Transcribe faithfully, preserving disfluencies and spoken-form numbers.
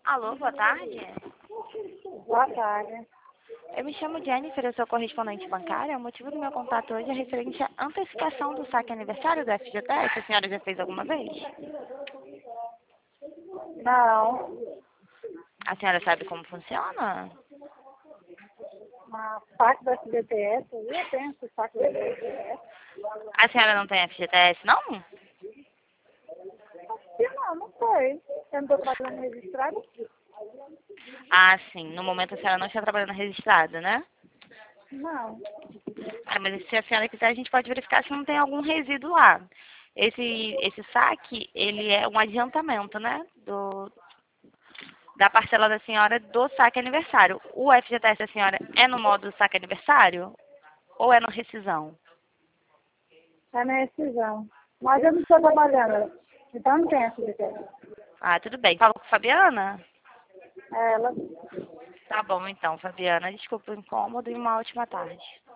Alô, boa tarde. Boa tarde. Eu me chamo Jennifer, eu sou correspondente bancária. O motivo do meu contato hoje é referente à antecipação do saque aniversário do F G T S. A senhora já fez alguma vez? Não, A senhora sabe como funciona? a saque do F G T S, eu tenho esse saque do F G T S. A senhora não tem F G T S, não? E não, não sei. Eu não estou trabalhando registrado? Ah, sim. No momento a senhora não está trabalhando registrada, né? Não. Ah, mas se a senhora quiser, a gente pode verificar se não tem algum resíduo lá. Esse, esse saque, ele é um adiantamento, né? Do, da parcela da senhora do saque aniversário. O F G T S da senhora é no modo saque aniversário ou é no rescisão? É na rescisão. Mas eu não estou trabalhando. Então não tem F G T S. Ah, tudo bem. Fala com a Fabiana? Ela. Tá bom, então, Fabiana. Desculpa o incômodo e uma ótima tarde.